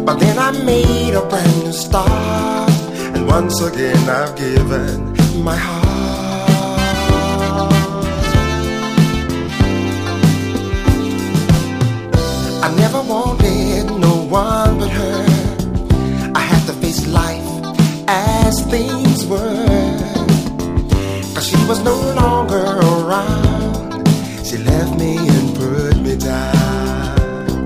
But then I made a brand new start, and once again I've given my heart. I never wanted no one but her. I had to face life as things were, 'cause she was no longer around. She left me and put me down.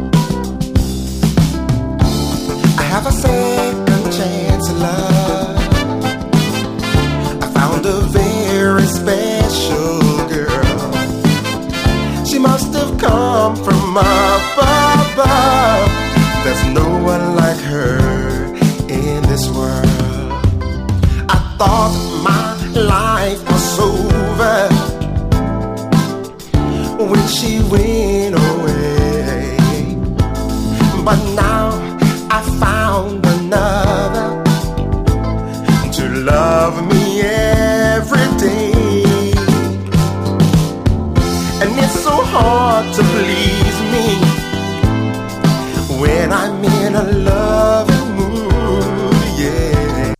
I have a second chance of love. I found a very special girl. She must have come from up above. There's no one like her in this world. I thought my life was over when she went away, but now I found another to love me every day. And it's so hard to please me when I'm in a loving mood, yeah.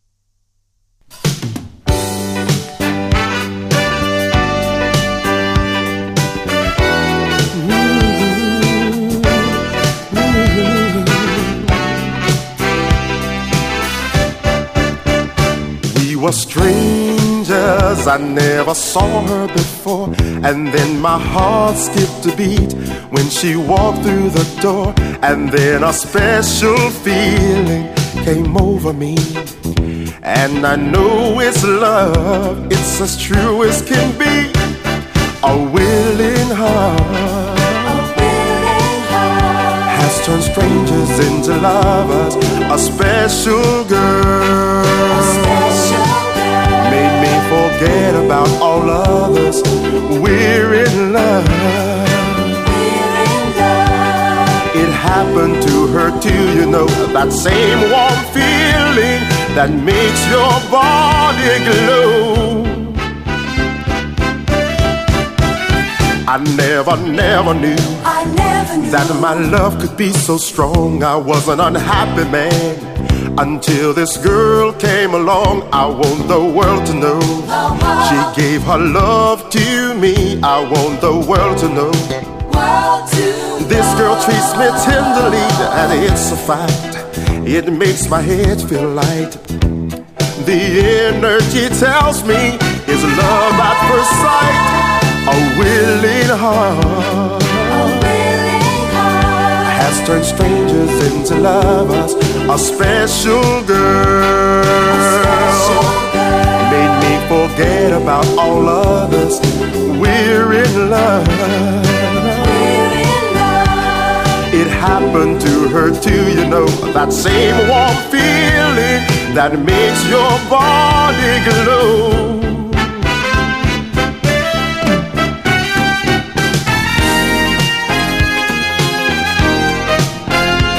We were strangers, I never saw her before, and then my heart skipped a beat when she walked through the door, and then a special feeling came over me, and I know it's love, it's as true as can be. A willing heart has turned strangers into lovers. A special girl made me forget about all others. We're in love. It happened to her too, you know, that same warm feeling that makes your body glow. I never knew that my love could be so strong. I was an unhappy man until this girl came along. I want the world to know she gave her love to me. I want the world to know this girl treats me tenderly, and it's a fact. It makes my head feel light. The energy tells me it's love at first sight. A willing heart has turned strangers into lovers. A special girl made me forget about all others. We're in love. It happened to her too, you know, that same warm feeling that makes your body glow.